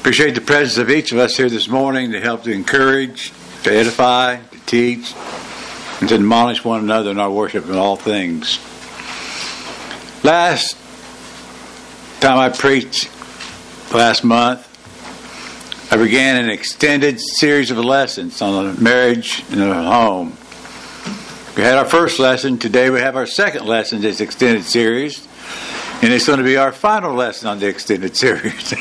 Appreciate the presence of each of us here this morning to help to encourage, to edify, to teach, and to admonish one another in our worship in all things. Last time I preached, last month, I began an extended series of lessons on marriage and a home. We had our first lesson. Today we have our second lesson in this extended series, and it's going to be our final lesson on the extended series.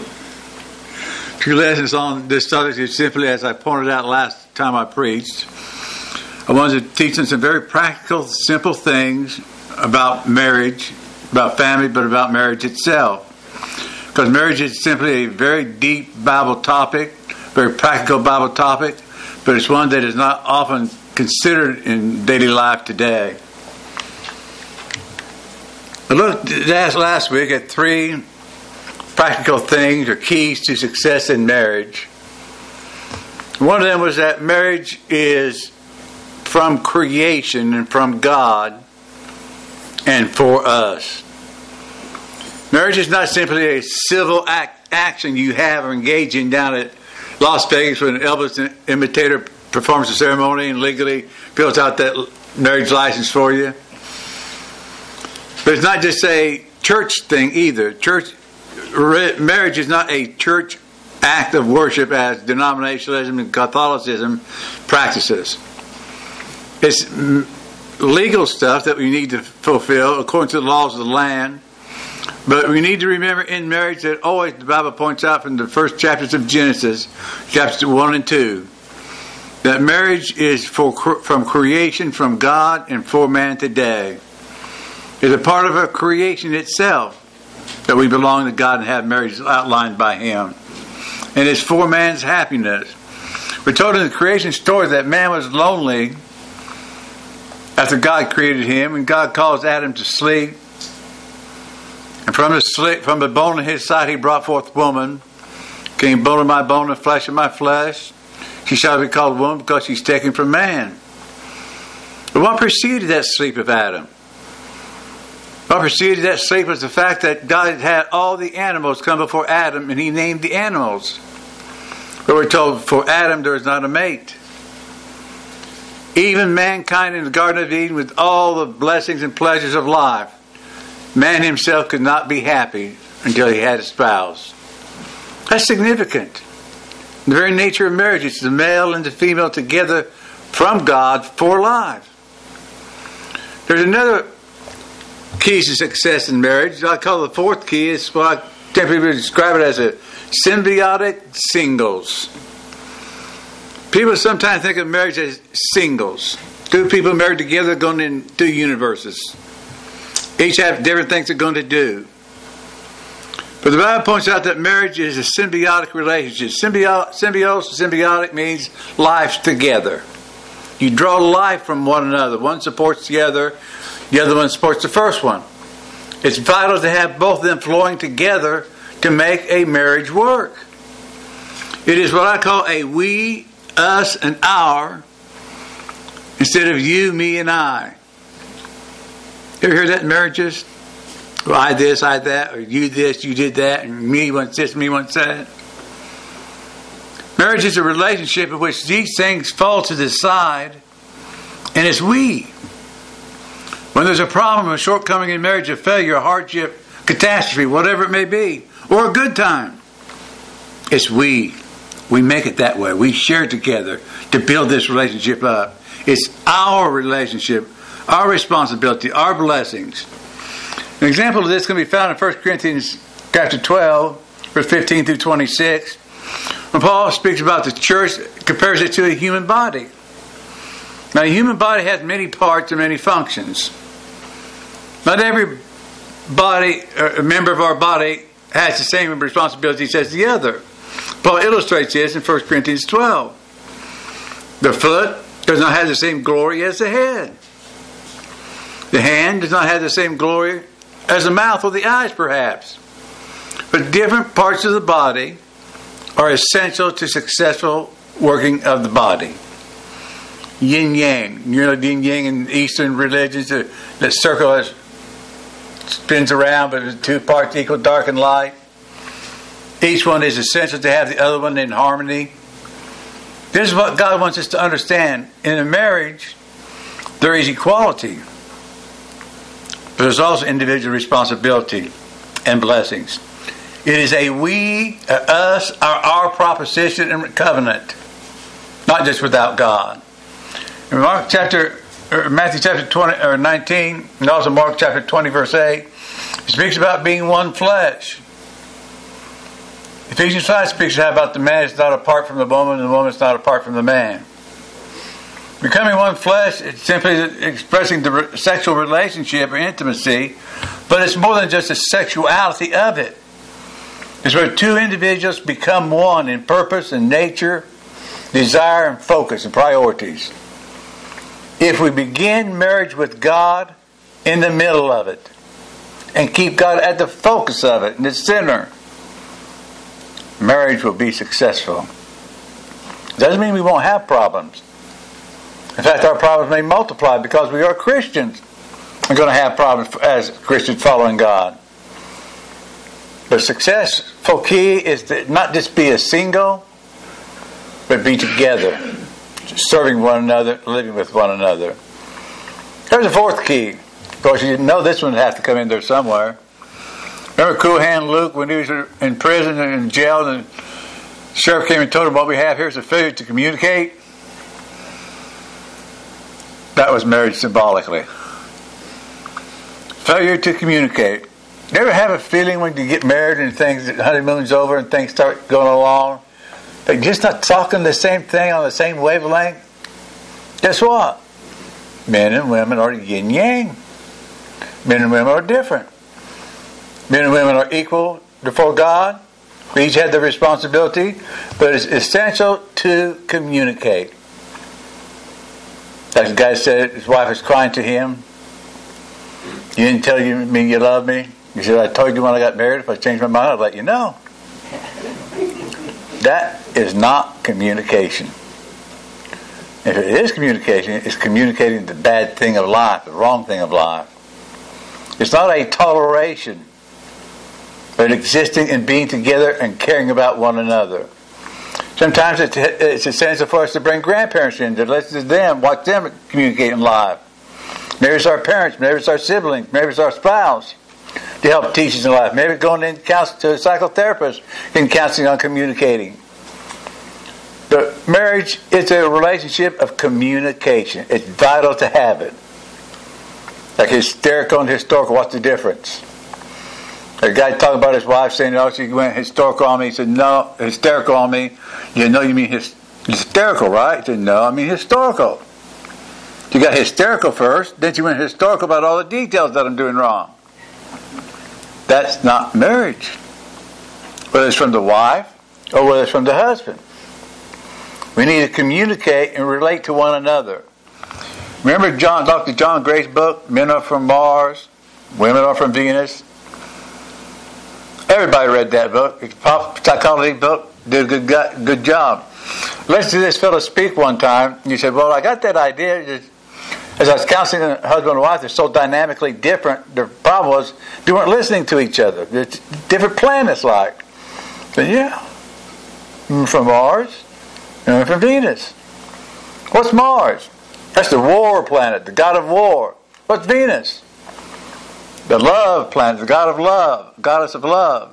2 lessons on this subject is simply, as I pointed out last time I preached, I wanted to teach them some very practical, simple things about marriage, about family, but about marriage itself. Because marriage is simply a very deep Bible topic, very practical Bible topic, but it's one that is not often considered in daily life today. I looked last week at 3 practical things or keys to success in marriage. One of them was that marriage is from creation and from God and for us. Marriage is not simply a civil action you have or engage in down at Las Vegas when an Elvis imitator performs the ceremony and legally fills out that marriage license for you. But it's not just a church thing either. Marriage is not a church act of worship as denominationalism and Catholicism practices. It's legal stuff that we need to fulfill according to the laws of the land. But we need to remember in marriage that always the Bible points out from the first chapters of Genesis, chapters 1 and 2, that marriage is from creation, from God, and for man today. It's a part of our creation itself that we belong to God and have marriage outlined by Him. And it's for man's happiness. We're told in the creation story that man was lonely after God created him, and God caused Adam to sleep. And from the bone of his side He brought forth woman, came bone of my bone and flesh of my flesh. She shall be called woman because she's taken from man. But what preceded that sleep of Adam? What preceded that sleep was the fact that God had all the animals come before Adam, and He named the animals. But we're told, for Adam there is not a mate. Even mankind in the Garden of Eden, with all the blessings and pleasures of life, man himself could not be happy until he had a spouse. That's significant. The very nature of marriage is the male and the female together from God for life. There's another key to success in marriage. I call the 4th key is what I typically describe it as a symbiotic singles. People sometimes think of marriage as singles. 2 people married together going in 2 universes. Each have different things they're going to do. But the Bible points out that marriage is a symbiotic relationship. Symbiotic means lives together. You draw life from one another. One supports the other. The other one supports the first one. It's vital to have both of them flowing together to make a marriage work. It is what I call a we, us, and our instead of you, me, and I. You ever hear that in marriages? Well, I this, I that, or you this, you did that, and me wants this, me wants that. Marriage is a relationship in which these things fall to the side, and it's we. When there's a problem, a shortcoming in marriage, a failure, a hardship, catastrophe, whatever it may be, or a good time, it's we. We make it that way. We share together to build this relationship up. It's our relationship, our responsibility, our blessings. An example of this can be found in 1 Corinthians chapter 12, verse 15 through 26. When Paul speaks about the church, compares it to a human body. Now, a human body has many parts and many functions. Not every member of our body has the same responsibilities as the other. Paul illustrates this in 1 Corinthians 12. The foot does not have the same glory as the head. The hand does not have the same glory as the mouth or the eyes, perhaps. But different parts of the body are essential to successful working of the body. Yin yang. You know yin yang in Eastern religions, the circle spins around, but the 2 parts equal, dark and light. Each one is essential to have the other one in harmony. This is what God wants us to understand. In a marriage, there is equality. But there's also individual responsibility and blessings. It is a we, us, our proposition and covenant. Not just without God. In Matthew chapter 20 or 19, and also Mark chapter 20, verse 8, it speaks about being one flesh. Ephesians 5 speaks about the man is not apart from the woman, and the woman is not apart from the man. Becoming one flesh, it's simply expressing the sexual relationship or intimacy, but it's more than just the sexuality of it. It's where two individuals become one in purpose and nature, desire and focus and priorities. If we begin marriage with God in the middle of it and keep God at the focus of it, in the center, marriage will be successful. Doesn't mean we won't have problems. In fact, our problems may multiply because we are Christians. We're going to have problems as Christians following God. The successful key is to not just be a single, but be together, serving one another, living with one another. There's a fourth key. Of course, you know this one has to come in there somewhere. Remember Cool Hand Luke when he was in prison and in jail, and the sheriff came and told him, what we have here is a failure to communicate? That was marriage symbolically. Failure to communicate. You ever have a feeling when you get married and things, honeymoon's over and things start going along, that you're just not talking the same thing on the same wavelength? Guess what? Men and women are yin yang. Men and women are different. Men and women are equal before God. We each have the responsibility, but it's essential to communicate. Like the guy said, his wife was crying to him. You didn't tell me you love me. He said, I told you when I got married, if I changed my mind, I'd let you know. That is not communication. If it is communication, it's communicating the bad thing of life, the wrong thing of life. It's not a toleration, but existing and being together and caring about one another. Sometimes it's essential for us to bring grandparents in, to listen to them, watch them communicate in life. Maybe it's our parents, maybe it's our siblings, maybe it's our spouse to help teach us in life. Maybe going in to a psychotherapist in counseling on communicating. The marriage is a relationship of communication. It's vital to have it. Like hysterical and historical, what's the difference? A guy talking about his wife saying, oh, she went hysterical on me. He said, no, hysterical on me. You know you mean hysterical, right? He said, no, I mean historical. You got hysterical first, then you went historical about all the details that I'm doing wrong. That's not marriage. Whether it's from the wife or whether it's from the husband. We need to communicate and relate to one another. Remember Dr. John Gray's book, Men Are From Mars, Women Are From Venus? Everybody read that book. It's a pop psychology book. Did a good job. Let's do this fellow speak one time. And he said, well, I got that idea. As I was counseling a husband and wife, they're so dynamically different. The problem was they weren't listening to each other. It's different planets like. But yeah, from Mars and from Venus. What's Mars? That's the war planet, the god of war. What's Venus? The love planet, the god of love, goddess of love.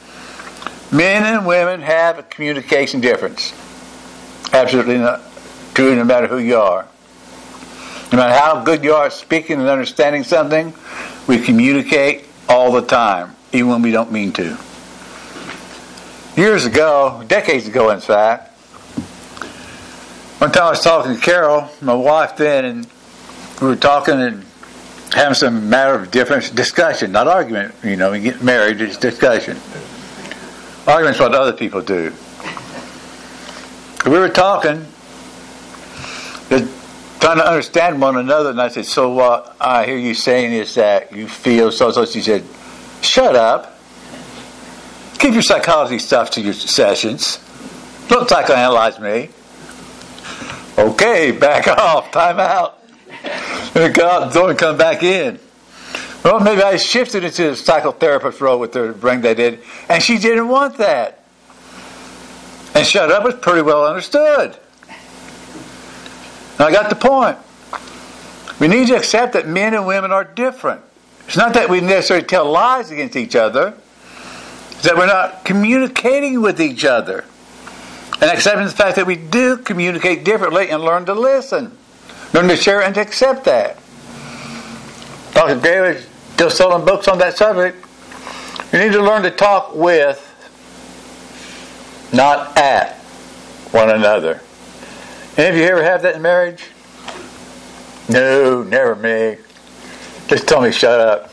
Men and women have a communication difference. Absolutely not true, no matter who you are. No matter how good you are at speaking and understanding something, we communicate all the time, even when we don't mean to. Years ago, decades ago in fact, one time I was talking to Carol, my wife then, and we were talking and having some matter of difference, discussion, not argument. You know, we get married, it's discussion. Argument's what other people do. We were talking, trying to understand one another, and I said, so what I hear you saying is that you feel so. She said, shut up. Keep your psychology stuff to your sessions. Don't psychoanalyze me. Okay, back off, time out. And go out the door and come back in. Well, maybe I shifted into the psychotherapist role with her to bring that in, and she didn't want that. And shut up is pretty well understood. And I got the point. We need to accept that men and women are different. It's not that we necessarily tell lies against each other. It's that we're not communicating with each other. And accepting the fact that we do communicate differently and learn to listen. Learn to share and to accept that. Dr. Gray is still selling books on that subject. You need to learn to talk with, not at, one another. Any of you ever have that in marriage? No, never me. Just tell me shut up.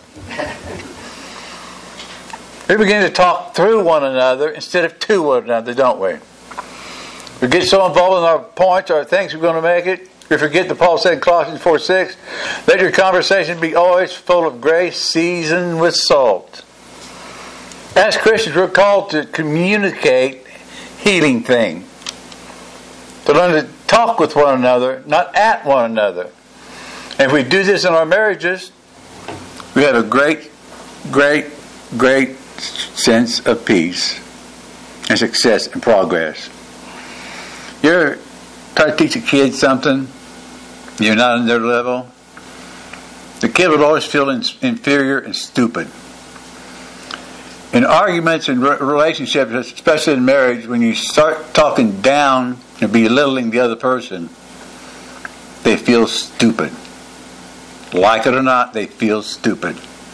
We begin to talk through one another instead of to one another, don't we? We get so involved in our points, our things we're going to make it. We forget that Paul said in Colossians 4:6, let your conversation be always full of grace, seasoned with salt. As Christians, we're called to communicate healing things. To learn to talk with one another, not at one another. And if we do this in our marriages, we have a great, great, great sense of peace and success and progress. You ever try to teach a kid something, you're not on their level? The kid will always feel inferior and stupid. In arguments and relationships, especially in marriage, when you start talking down and belittling the other person, they feel stupid. Like it or not, they feel stupid.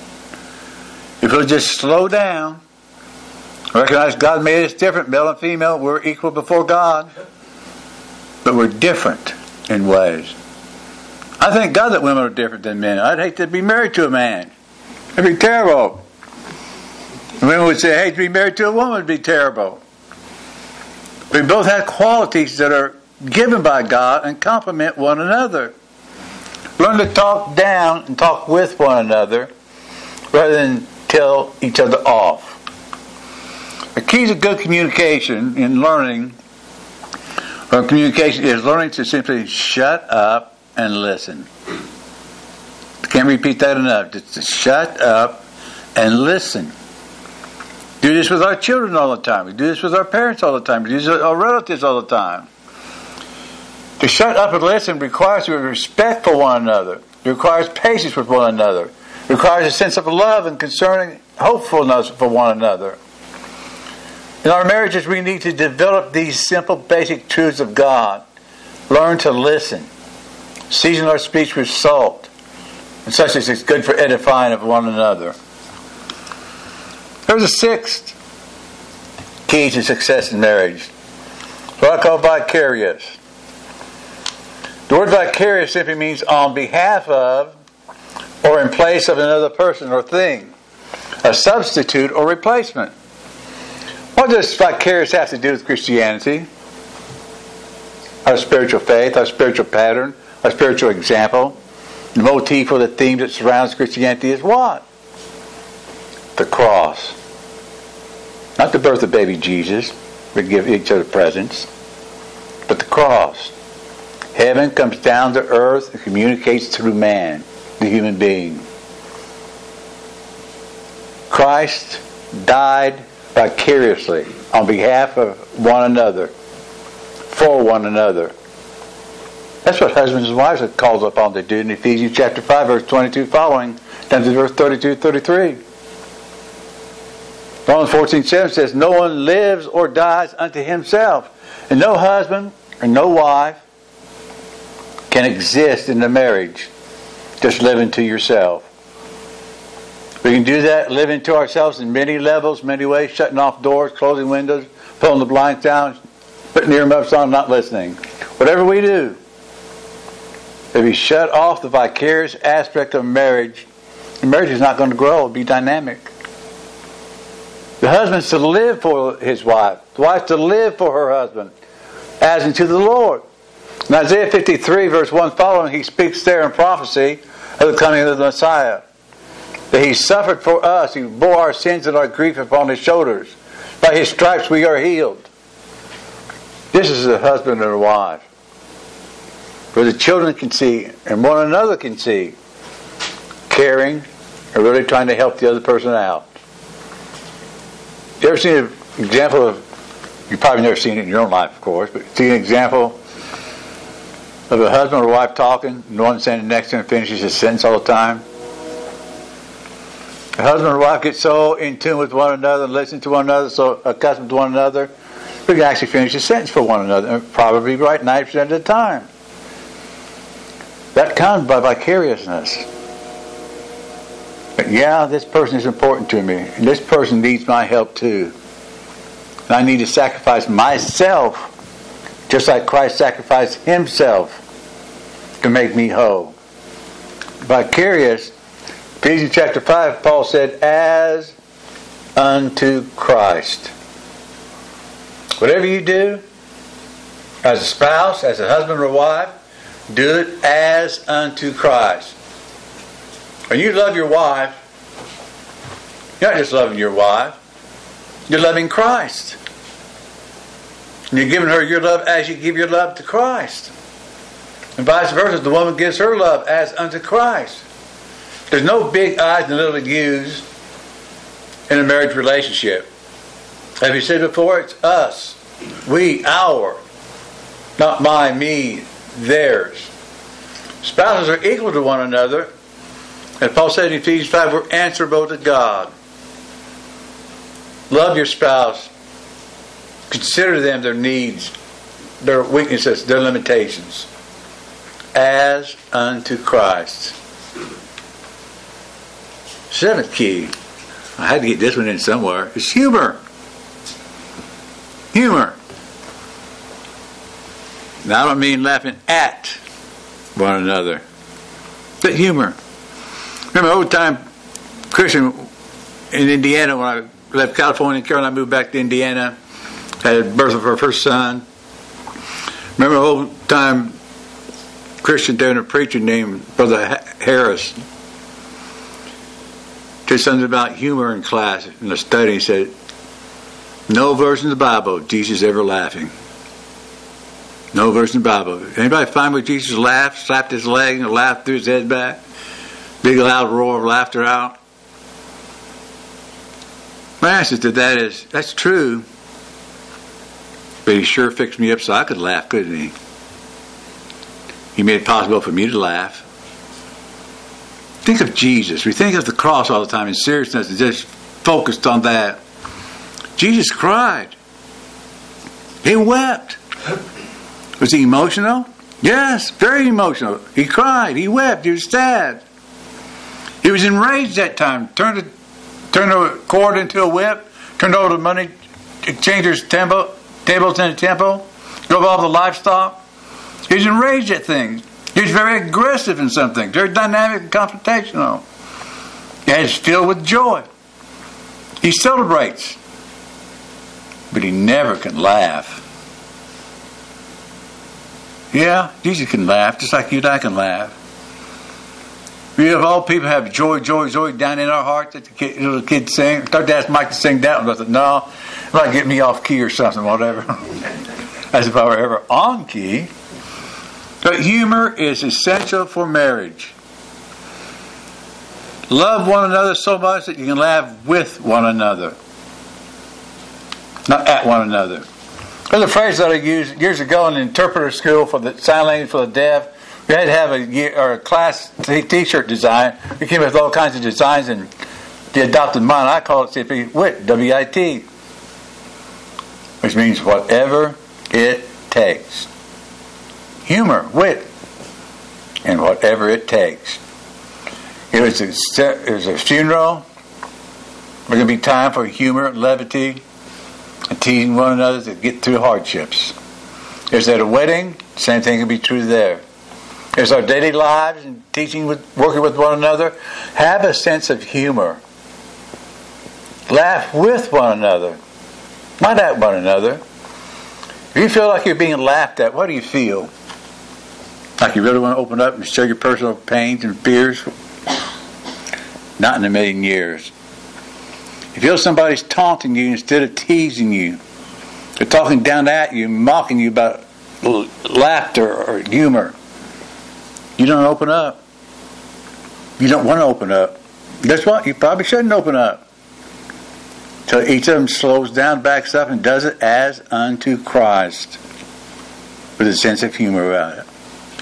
If we'll just slow down, recognize God made us different, male and female, we're equal before God, but we're different in ways. I thank God that women are different than men. I'd hate to be married to a man. It'd be terrible. Women would say, hey, to be married to a woman would be terrible. We both have qualities that are given by God and complement one another. Learn to talk down and talk with one another rather than tell each other off. The key to good communication in learning or communication is learning to simply shut up and listen. I can't repeat that enough. Just to shut up and listen. Do this with our children all the time. We do this with our parents all the time. We do this with our relatives all the time. To shut up and listen requires respect for one another. It requires patience with one another. It requires a sense of love and concerning hopefulness for one another. In our marriages, we need to develop these simple, basic truths of God. Learn to listen. Season our speech with salt, and such as it's good for edifying of one another. There's a sixth key to success in marriage. What I call vicarious. The word vicarious simply means on behalf of or in place of another person or thing. A substitute or replacement. What does vicarious have to do with Christianity? Our spiritual faith, our spiritual pattern, our spiritual example. The motif or the theme that surrounds Christianity is what? The cross. Not the birth of baby Jesus. We give each other presents. But the cross. Heaven comes down to earth and communicates through man, the human being. Christ died vicariously on behalf of one another, for one another. That's what husbands and wives are called upon to do in Ephesians chapter 5, verse 22 following, down to verse 32, 33. Romans 14:7 says, no one lives or dies unto himself. And no husband or no wife can exist in the marriage. Just live into yourself. We can do that, live into ourselves in many levels, many ways, shutting off doors, closing windows, pulling the blinds down, putting earmuffs on, not listening. Whatever we do, if we shut off the vicarious aspect of marriage, the marriage is not going to grow, it'll be dynamic. The husband's to live for his wife, the wife's to live for her husband, as unto the Lord. In Isaiah 53, verse 1 following, he speaks there in prophecy of the coming of the Messiah. That he suffered for us, he bore our sins and our grief upon his shoulders. By his stripes we are healed. This is a husband and a wife. Where the children can see, and one another can see, caring, and really trying to help the other person out. You ever seen an example of You've probably never seen it in your own life, of course, but see an example of a husband or wife talking, and the one standing next to him finishes his sentence all the time. A husband or wife get so in tune with one another and listen to one another, so accustomed to one another, we can actually finish a sentence for one another, and probably right 90% of the time. That comes by vicariousness. But yeah, this person is important to me, and this person needs my help too. And I need to sacrifice myself, just like Christ sacrificed himself to make me whole. Vicarious, Ephesians chapter 5, Paul said, as unto Christ. Whatever you do, as a spouse, as a husband or wife, do it as unto Christ. When you love your wife, you're not just loving your wife, you're loving Christ. And you're giving her your love as you give your love to Christ. And vice versa, the woman gives her love as unto Christ. There's no big I's and little U's in a marriage relationship. Have you said before? It's us. We, our. Not my, me, theirs. Spouses are equal to one another. As Paul said in Ephesians 5, we're answerable to God. Love your spouse. Consider them, their needs, their weaknesses, their limitations. As unto Christ. Seventh key, I had to get this one in somewhere, is humor. Humor. Now I don't mean laughing at one another, but humor. Remember old time Christian in Indiana, when I left California and Carolina, I moved back to Indiana, had the birth of our first son. Remember old time Christian there, and a preacher named Brother Harris did something about humor in class in the study. He said, no verse in the Bible Jesus ever laughing. No verse in the Bible. Anybody find where Jesus laughed, slapped his leg, and laughed through his head back? Big loud roar of laughter out? My answer to that is, that's true, but he sure fixed me up so I could laugh, couldn't he? He made it possible for me to laugh. Think of Jesus. We think of the cross all the time in seriousness and just focused on that. Jesus cried. He wept. Was he emotional? Yes, very emotional. He cried. He wept. He was sad. He was enraged that time. Turned the cord into a whip. Turned over the money exchangers' tables in the temple. Drove all the livestock. He was enraged at things. He was very aggressive in something. Very dynamic and confrontational. He is filled with joy. He celebrates. But he never can laugh. Yeah, Jesus can laugh, just like you and I can laugh. We of all people have joy, joy, joy down in our heart that the little kids sing. I started to ask Mike to sing that one, but I said, no, it might get me off key or something, whatever. As if I were ever on key. But humor is essential for marriage. Love one another so much that you can laugh with one another. Not at one another. There's a phrase that I used years ago in the interpreter school for the sign language for the deaf. We had to have a class t-shirt design. We came up with all kinds of designs, and they adopted mine. I call it simply WIT, W-I-T, which means whatever it takes. Humor, wit, and whatever it takes. It was a funeral. There's going to be time for humor, levity, and teasing one another to get through hardships. There's at a wedding, same thing can be true there. There's our daily lives and teaching, working with one another. Have a sense of humor. Laugh with one another, not at one another. If you feel like you're being laughed at, what do you feel? Like you really want to open up and show your personal pains and fears? Not in a million years. You feel somebody's taunting you instead of teasing you. They're talking down at you, mocking you about laughter or humor. You don't open up. You don't want to open up. Guess what? You probably shouldn't open up. So each of them slows down, backs up, and does it as unto Christ, with a sense of humor about it.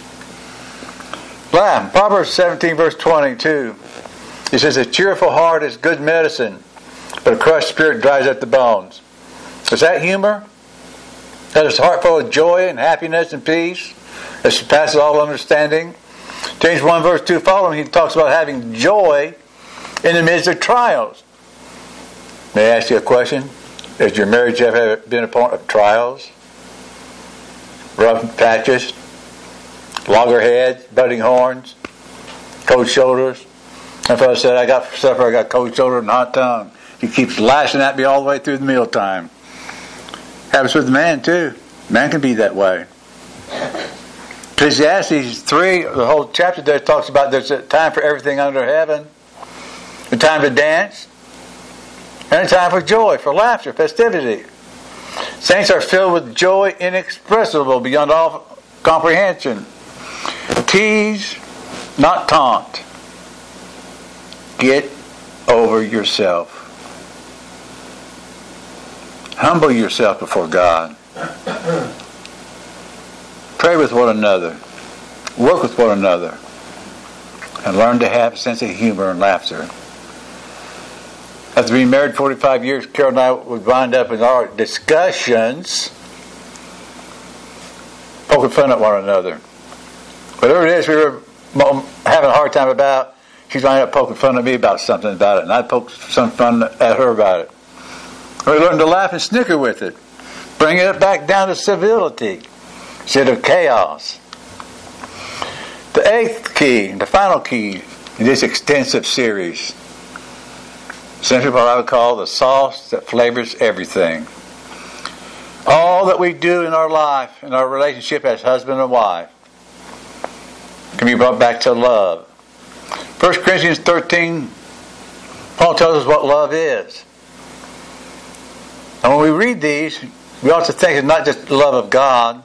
Proverbs 17, verse 22. It says, a cheerful heart is good medicine, but a crushed spirit dries up the bones. Is that humor? That is a heart full of joy and happiness and peace that surpasses all understanding. James 1, verse 2 following, he talks about having joy in the midst of trials. May I ask you a question? Has your marriage ever been a point of trials? Rough patches? Loggerheads? Butting horns? Cold shoulders? My father said, I got cold shoulder and hot tongue. He keeps lashing at me all the way through the mealtime. Happens with the man too. Man can be that way. Ecclesiastes 3, the whole chapter there talks about there's a time for everything under heaven. A time to dance. And a time for joy, for laughter, festivity. Saints are filled with joy inexpressible beyond all comprehension. Tease, not taunt. Get over yourself. Humble yourself before God. Pray with one another. Work with one another. And learn to have a sense of humor and laughter. After being married 45 years, Carol and I would wind up in our discussions poking fun at one another. Whatever it is we were having a hard time about, she'd wind up poking fun at me about something about it, and I'd poke some fun at her about it. We learned to laugh and snicker with it. Bring it back down to civility instead of chaos. The eighth key, the final key in this extensive series, essentially what I would call the sauce that flavors everything. All that we do in our life, in our relationship as husband and wife, can be brought back to love. 1 Corinthians 13, Paul tells us what love is. And when we read these, we ought to think it's not just the love of God,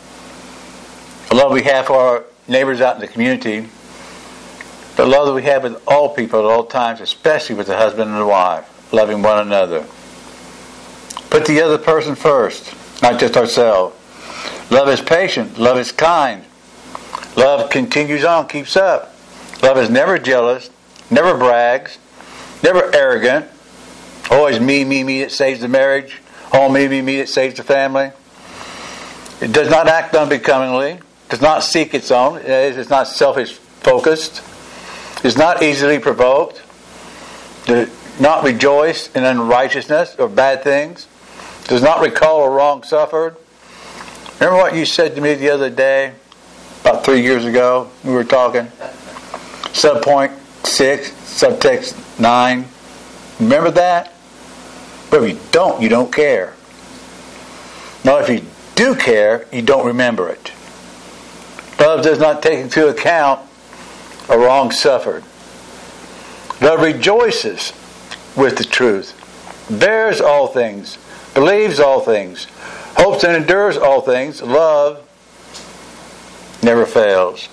the love we have for our neighbors out in the community, the love that we have with all people at all times, especially with the husband and the wife, loving one another. Put the other person first, not just ourselves. Love is patient. Love is kind. Love continues on, keeps up. Love is never jealous, never brags, never arrogant. Always me, it saves the marriage. All me, it saves the family. It does not act unbecomingly. Does not seek its own. It is not selfish-focused. Is not easily provoked. Does not rejoice in unrighteousness or bad things. Does not recall a wrong suffered. Remember what you said to me the other day, about 3 years ago, we were talking? Subpoint 6, subtext 9. Remember that? But if you don't care. Now, if you do care, you don't remember it. Love does not take into account a wrong suffered. Love rejoices with the truth, bears all things, believes all things, hopes and endures all things. Love never fails.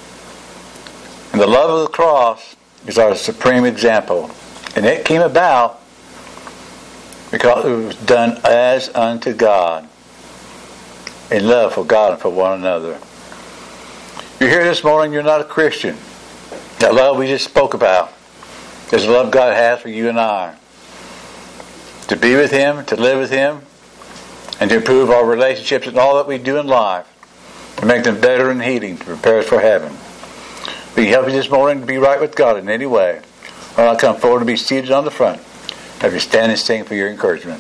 And the love of the cross is our supreme example. And it came about because it was done as unto God, in love for God and for one another. You're here this morning, you're not a Christian. That love we just spoke about is the love God has for you and I. To be with Him, to live with Him, and to improve our relationships and all that we do in life, to make them better and healing, to prepare us for heaven. We help you this morning to be right with God in any way. Or I'll come forward and be seated on the front. Have you stand and sing for your encouragement.